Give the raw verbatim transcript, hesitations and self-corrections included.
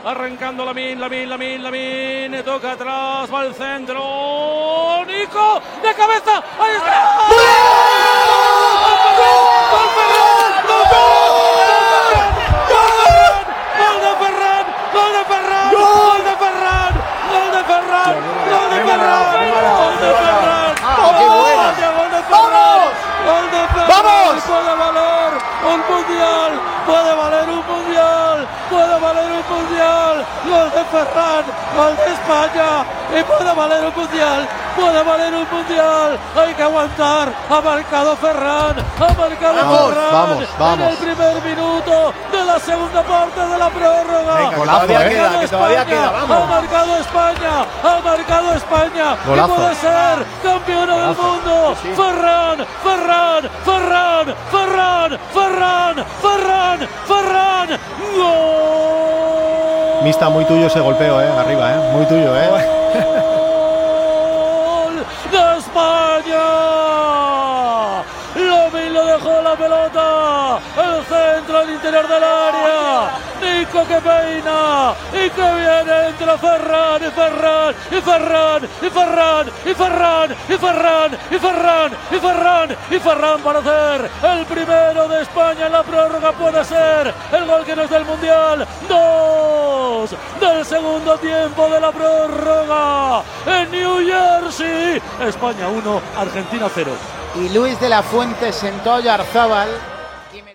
Arrancando Lamine, Lamine, Lamine, Lamine, toca atrás, va al centro, Nico, de cabeza, ahí está. ¡Gol! ¡Gol Ferran! ¡Gol de Ferran! ¡Gol de Ferran! ¡Gol de Ferran! ¡Gol de Ferran! ¡Gol de Ferran! ¡Gol de Ferran! ¡Ah, qué buena! ¡Gol de Ferran! ¡Gol de Ferran! ¡Vamos! ¡Puede valer un mundial! ¡Puede valer un mundial! ¡Puede valer un mundial! ¡Gol de Ferran! ¡Gol de España! ¡Y puede valer un mundial! ¡Puede valer un mundial! ¡Hay que aguantar! ¡Ha marcado Ferran! ¡Ha marcado Vamos, Ferran! vamos, vamos. En el primer minuto de la segunda parte de la prórroga. Venga, que todavía queda, que todavía queda, vamos. ¡Ha marcado España! ¡Ha marcado España! Golazo. ¡Y puede ser campeona del mundo! Sí, sí. ¡Ferran! ¡Ferran! ¡Ferran! ¡Ferran! ¡Ferran! ¡Ferran! ¡Ferran! ¡Gol! Mista, muy tuyo ese golpeo, eh, arriba, eh, muy tuyo, eh. ¡Gol de España! Lamine lo dejó la pelota, el centro al interior del área, Nico que peina y que viene entre Ferran y Ferran y Ferran y Ferran y Ferran y Ferran y Ferran y Ferran y Ferran para hacer el primero de España en la prórroga. Puede ser el gol que nos da el mundial. Dos del segundo tiempo de la prórroga en New Jersey. España uno, Argentina cero. Y Luis de la Fuente sentó a Oyarzábal